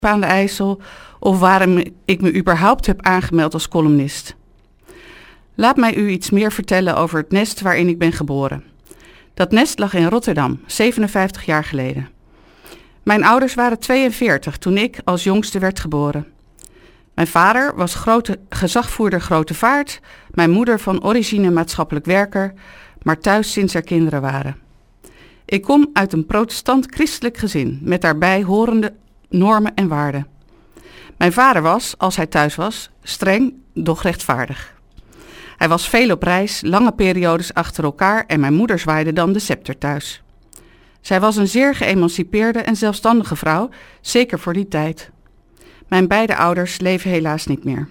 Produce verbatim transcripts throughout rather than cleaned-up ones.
aan de IJssel of waarom ik me überhaupt heb aangemeld als columnist. Laat mij u iets meer vertellen over het nest waarin ik ben geboren. Dat nest lag in Rotterdam, zevenenvijftig jaar geleden. Mijn ouders waren tweeënveertig toen ik als jongste werd geboren. Mijn vader was grote, gezagvoerder grote vaart, mijn moeder van origine maatschappelijk werker, maar thuis sinds er kinderen waren. Ik kom uit een protestant-christelijk gezin met daarbij horende normen en waarden. Mijn vader was, als hij thuis was, streng, doch rechtvaardig. Hij was veel op reis, lange periodes achter elkaar en mijn moeder zwaaide dan de scepter thuis. Zij was een zeer geëmancipeerde en zelfstandige vrouw, zeker voor die tijd. Mijn beide ouders leven helaas niet meer.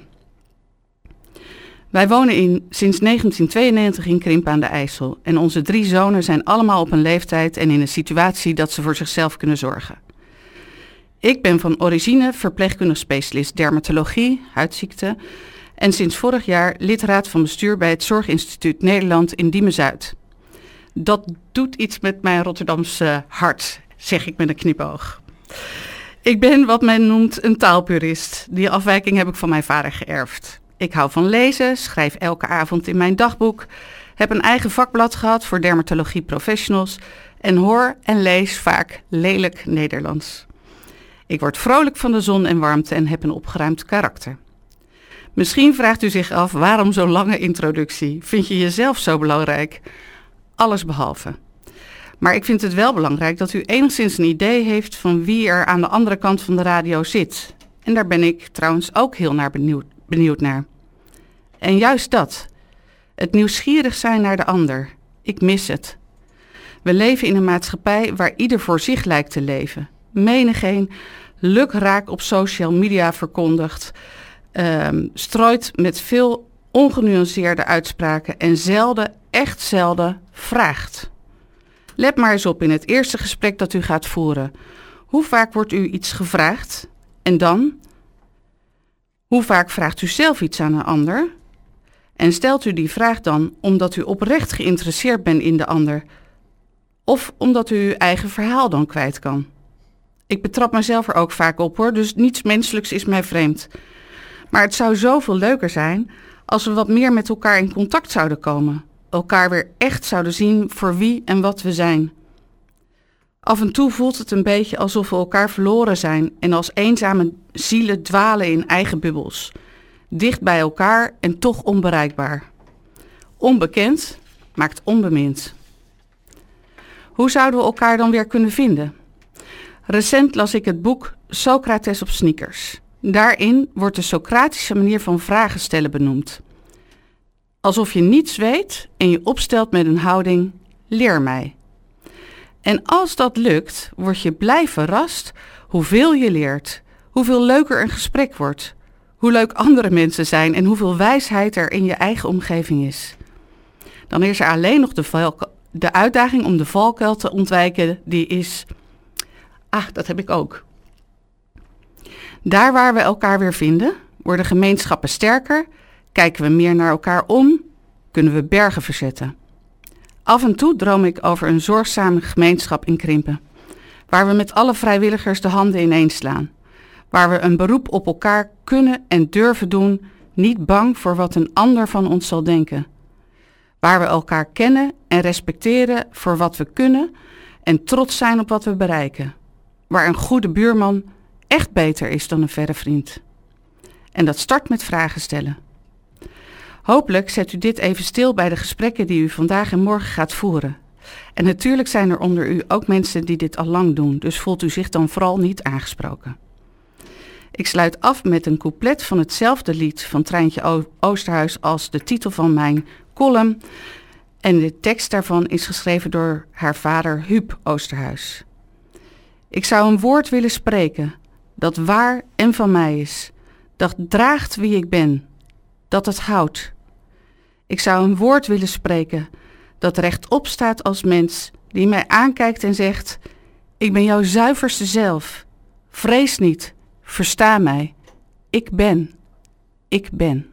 Wij wonen in, sinds negentien tweeënnegentig in Krimpen aan de IJssel en onze drie zonen zijn allemaal op een leeftijd en in een situatie dat ze voor zichzelf kunnen zorgen. Ik ben van origine verpleegkundig specialist dermatologie, huidziekten en sinds vorig jaar lidraad van bestuur bij het Zorginstituut Nederland in Diemen-Zuid. Dat doet iets met mijn Rotterdamse hart, zeg ik met een knipoog. Ik ben wat men noemt een taalpurist. Die afwijking heb ik van mijn vader geërfd. Ik hou van lezen, schrijf elke avond in mijn dagboek, heb een eigen vakblad gehad voor dermatologie professionals en hoor en lees vaak lelijk Nederlands. Ik word vrolijk van de zon en warmte en heb een opgeruimd karakter. Misschien vraagt u zich af waarom zo'n lange introductie? Vind je jezelf zo belangrijk? Alles behalve. Maar ik vind het wel belangrijk dat u enigszins een idee heeft van wie er aan de andere kant van de radio zit. En daar ben ik trouwens ook heel naar benieuwd, benieuwd naar. En juist dat. Het nieuwsgierig zijn naar de ander. Ik mis het. We leven in een maatschappij waar ieder voor zich lijkt te leven. Menigeen lukraak op social media verkondigt, um, strooit met veel ongenuanceerde uitspraken en zelden, echt zelden, vraagt. Let maar eens op in het eerste gesprek dat u gaat voeren. Hoe vaak wordt u iets gevraagd? En dan? Hoe vaak vraagt u zelf iets aan een ander? En stelt u die vraag dan omdat u oprecht geïnteresseerd bent in de ander? Of omdat u uw eigen verhaal dan kwijt kan? Ik betrap mezelf er ook vaak op hoor, dus niets menselijks is mij vreemd. Maar het zou zoveel leuker zijn als we wat meer met elkaar in contact zouden komen. Elkaar weer echt zouden zien voor wie en wat we zijn. Af en toe voelt het een beetje alsof we elkaar verloren zijn en als eenzame zielen dwalen in eigen bubbels. Dicht bij elkaar en toch onbereikbaar. Onbekend maakt onbemind. Hoe zouden we elkaar dan weer kunnen vinden? Recent las ik het boek Socrates op sneakers. Daarin wordt de Socratische manier van vragen stellen benoemd. Alsof je niets weet en je opstelt met een houding, leer mij. En als dat lukt, word je blij verrast hoeveel je leert, hoeveel leuker een gesprek wordt, hoe leuk andere mensen zijn en hoeveel wijsheid er in je eigen omgeving is. Dan is er alleen nog de, valk- de uitdaging om de valkuil te ontwijken, die is, ah, dat heb ik ook. Daar waar we elkaar weer vinden, worden gemeenschappen sterker, kijken we meer naar elkaar om, kunnen we bergen verzetten. Af en toe droom ik over een zorgzame gemeenschap in Krimpen, waar we met alle vrijwilligers de handen ineens slaan, waar we een beroep op elkaar kunnen en durven doen, niet bang voor wat een ander van ons zal denken, waar we elkaar kennen en respecteren voor wat we kunnen en trots zijn op wat we bereiken, waar een goede buurman echt beter is dan een verre vriend. En dat start met vragen stellen. Hopelijk zet u dit even stil bij de gesprekken die u vandaag en morgen gaat voeren. En natuurlijk zijn er onder u ook mensen die dit al lang doen, dus voelt u zich dan vooral niet aangesproken. Ik sluit af met een couplet van hetzelfde lied van Trijntje Oosterhuis als de titel van mijn column. En de tekst daarvan is geschreven door haar vader Huub Oosterhuis. Ik zou een woord willen spreken dat waar en van mij is, dat draagt wie ik ben, dat het houdt. Ik zou een woord willen spreken dat rechtop staat als mens, die mij aankijkt en zegt, ik ben jouw zuiverste zelf. Vrees niet, versta mij. Ik ben, ik ben.